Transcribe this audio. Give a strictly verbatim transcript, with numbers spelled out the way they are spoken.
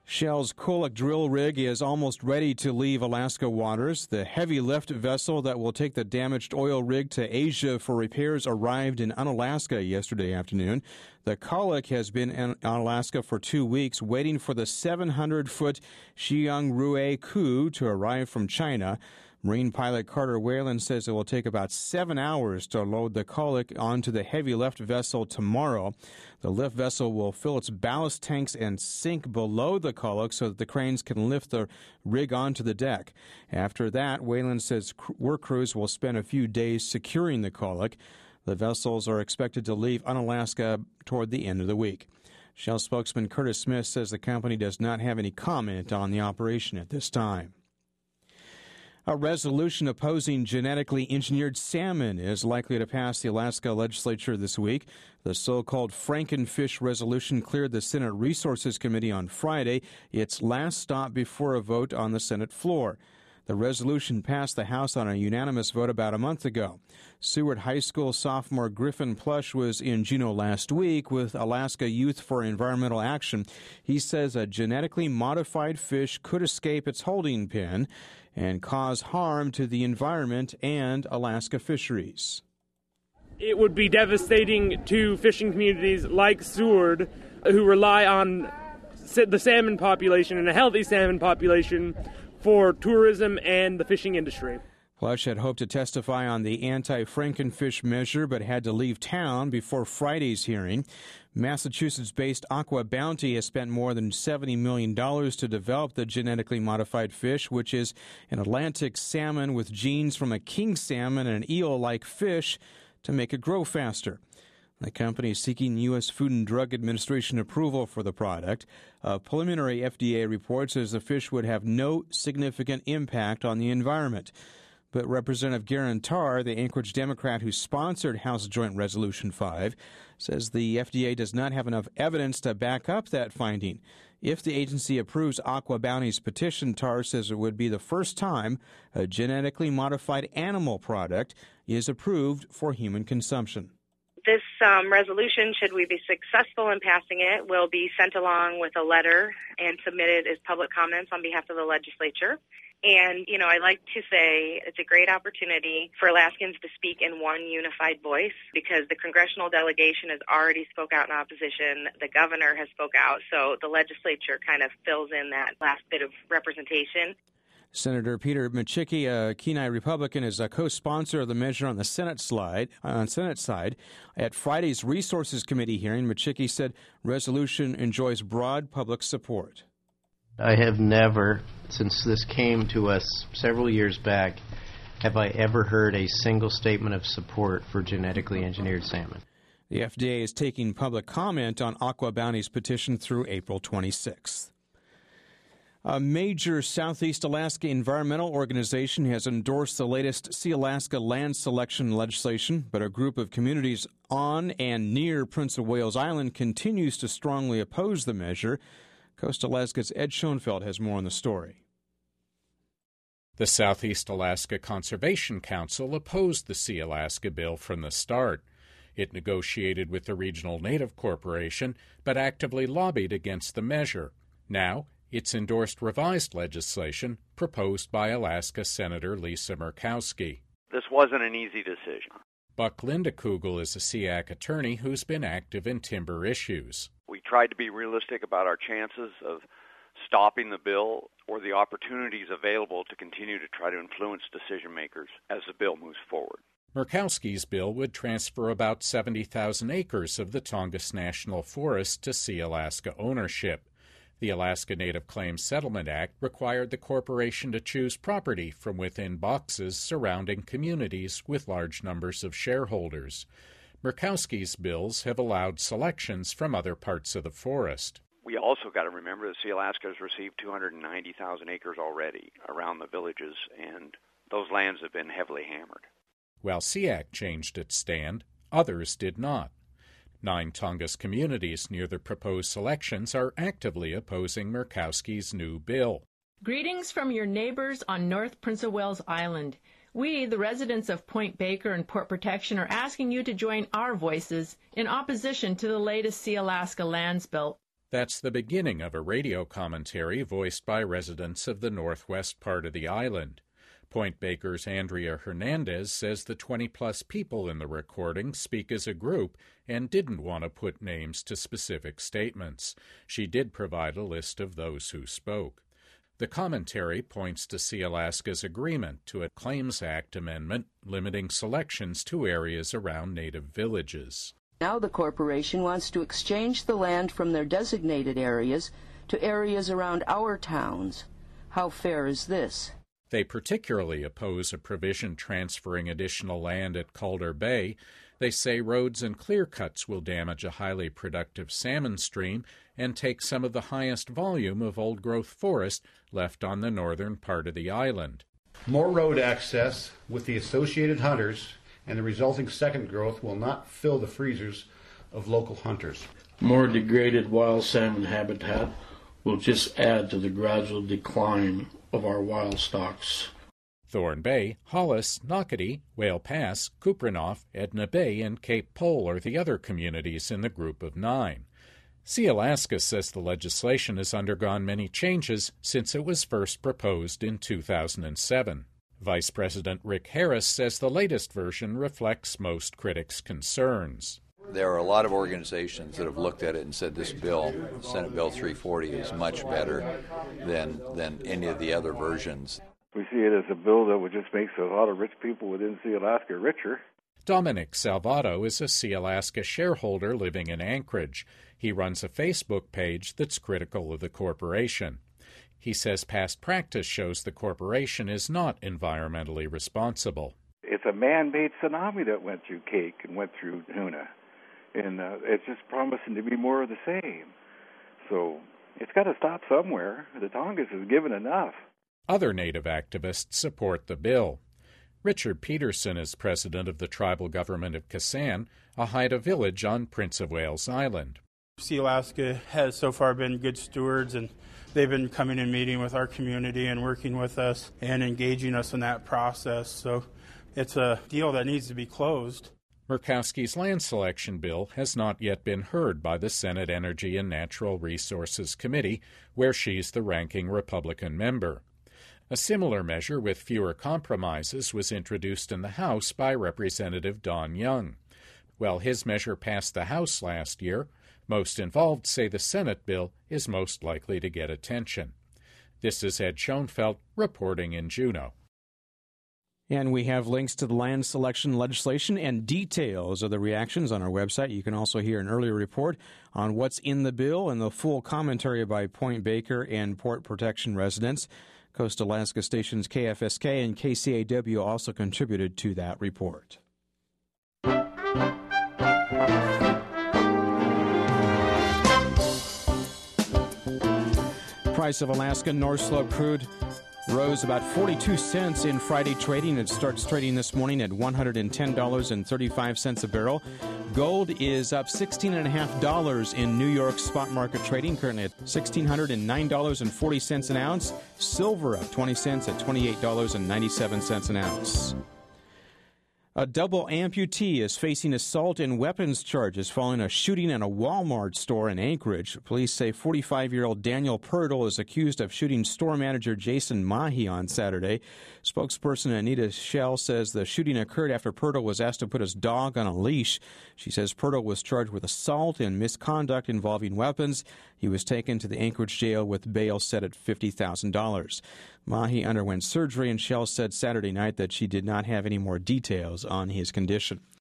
Shell's Koloch drill rig is almost ready to leave Alaska waters. The heavy lift vessel that will take the damaged oil rig to Asia for repairs arrived in Unalaska yesterday afternoon. The Koloch has been in Alaska for two weeks, waiting for the seven hundred foot Xiangrui Ku to arrive from China. Marine pilot Carter Whalen says it will take about seven hours to load the Koloch onto the heavy lift vessel tomorrow. The lift vessel will fill its ballast tanks and sink below the Koloch so that the cranes can lift the rig onto the deck. After that, Whalen says work crews will spend a few days securing the Koloch. The vessels are expected to leave Unalaska toward the end of the week. Shell spokesman Curtis Smith says the company does not have any comment on the operation at this time. A resolution opposing genetically engineered salmon is likely to pass the Alaska legislature this week. The so-called Frankenfish resolution cleared the Senate Resources Committee on Friday, its last stop before a vote on the Senate floor. The resolution passed the House on a unanimous vote about a month ago. Seward High School sophomore Griffin Plush was in Juneau last week with Alaska Youth for Environmental Action. He says a genetically modified fish could escape its holding pen and cause harm to the environment and Alaska fisheries. It would be devastating to fishing communities like Seward, who rely on the salmon population and a healthy salmon population for tourism and the fishing industry. Plush had hoped to testify on the anti-Frankenfish measure but had to leave town before Friday's hearing. Massachusetts-based Aqua Bounty has spent more than seventy million dollars to develop the genetically modified fish, which is an Atlantic salmon with genes from a king salmon and an eel-like fish to make it grow faster. The company is seeking U S Food and Drug Administration approval for the product. A preliminary F D A report says the fish would have no significant impact on the environment. But Representative Garen Tarr, the Anchorage Democrat who sponsored House Joint Resolution five, says the F D A does not have enough evidence to back up that finding. If the agency approves Aqua Bounty's petition, Tarr says it would be the first time a genetically modified animal product is approved for human consumption. This um, resolution, should we be successful in passing it, will be sent along with a letter and submitted as public comments on behalf of the legislature. And, you know, I like to say it's a great opportunity for Alaskans to speak in one unified voice because the congressional delegation has already spoke out in opposition. The governor has spoke out. So the legislature kind of fills in that last bit of representation. Senator Peter Micciche, a Kenai Republican, is a co-sponsor of the measure on the Senate slide, on Senate side. At Friday's Resources Committee hearing, Micciche said resolution enjoys broad public support. I have never, since this came to us several years back, have I ever heard a single statement of support for genetically engineered salmon. The F D A is taking public comment on Aqua Bounty's petition through April twenty-sixth. A major Southeast Alaska environmental organization has endorsed the latest Sealaska land selection legislation, but a group of communities on and near Prince of Wales Island continues to strongly oppose the measure. Coast Alaska's Ed Schoenfeld has more on the story. The Southeast Alaska Conservation Council opposed the Sealaska bill from the start. It negotiated with the Regional Native Corporation, but actively lobbied against the measure. Now, it's endorsed revised legislation proposed by Alaska Senator Lisa Murkowski. This wasn't an easy decision. Buck Lindekugel is a S E A C attorney who's been active in timber issues. We tried to be realistic about our chances of stopping the bill or the opportunities available to continue to try to influence decision makers as the bill moves forward. Murkowski's bill would transfer about seventy thousand acres of the Tongass National Forest to Sealaska ownership. The Alaska Native Claims Settlement Act required the corporation to choose property from within boxes surrounding communities with large numbers of shareholders. Murkowski's bills have allowed selections from other parts of the forest. We also got to remember that Sealaska has received two hundred ninety thousand acres already around the villages, and those lands have been heavily hammered. While S E A C changed its stand, others did not. Nine Tongass communities near the proposed selections are actively opposing Murkowski's new bill. Greetings from your neighbors on North Prince of Wales Island. We, the residents of Point Baker and Port Protection, are asking you to join our voices in opposition to the latest Sealaska lands bill. That's the beginning of a radio commentary voiced by residents of the northwest part of the island. Point Baker's Andrea Hernandez says the twenty-plus people in the recording speak as a group and didn't want to put names to specific statements. She did provide a list of those who spoke. The commentary points to Sealaska's agreement to a Claims Act amendment limiting selections to areas around native villages. Now the corporation wants to exchange the land from their designated areas to areas around our towns. How fair is this? They particularly oppose a provision transferring additional land at Calder Bay. They say roads and clear cuts will damage a highly productive salmon stream and take some of the highest volume of old-growth forest left on the northern part of the island. More road access with the associated hunters and the resulting second growth will not fill the freezers of local hunters. More degraded wild salmon habitat will just add to the gradual decline of our wild stocks. Thorn Bay, Hollis, Nocatee, Whale Pass, Kupreanof, Edna Bay, and Cape Pole are the other communities in the group of nine. Sealaska says the legislation has undergone many changes since it was first proposed in two thousand seven. Vice President Rick Harris says the latest version reflects most critics' concerns. There are a lot of organizations that have looked at it and said this bill, Senate Bill three forty, is much better than than any of the other versions. We see it as a bill that would just make a lot of rich people within Sealaska richer. Dominic Salvato is a Sealaska shareholder living in Anchorage. He runs a Facebook page that's critical of the corporation. He says past practice shows the corporation is not environmentally responsible. It's a man-made tsunami that went through Cake and went through Hoonah, and uh, it's just promising to be more of the same. So it's got to stop somewhere. The Tongass has given enough. Other Native activists support the bill. Richard Peterson is president of the tribal government of Kasan, a Haida village on Prince of Wales Island. Sealaska has so far been good stewards, and they've been coming and meeting with our community and working with us and engaging us in that process. So it's a deal that needs to be closed. Murkowski's land selection bill has not yet been heard by the Senate Energy and Natural Resources Committee, where she's the ranking Republican member. A similar measure with fewer compromises was introduced in the House by Representative Don Young. While his measure passed the House last year, most involved say the Senate bill is most likely to get attention. This is Ed Schoenfeld reporting in Juneau. And we have links to the land selection legislation and details of the reactions on our website. You can also hear an earlier report on what's in the bill and the full commentary by Point Baker and Port Protection residents. Coast Alaska stations K F S K and K C A W also contributed to that report. Price of Alaska North Slope crude rose about forty-two cents in Friday trading. It starts trading this morning at one hundred ten dollars and thirty-five cents a barrel. Gold is up sixteen point five dollars in New York spot market trading, currently at one thousand six hundred nine dollars and forty cents an ounce. Silver up twenty cents at twenty-eight dollars and ninety-seven cents an ounce. A double amputee is facing assault and weapons charges following a shooting in a Walmart store in Anchorage. Police say forty-five-year-old Daniel Purtle is accused of shooting store manager Jason Mahi on Saturday. Spokesperson Anita Shell says the shooting occurred after Purtle was asked to put his dog on a leash. She says Purtle was charged with assault and misconduct involving weapons. He was taken to the Anchorage jail with bail set at fifty thousand dollars. Mahi underwent surgery, and Shell said Saturday night that she did not have any more details on his condition.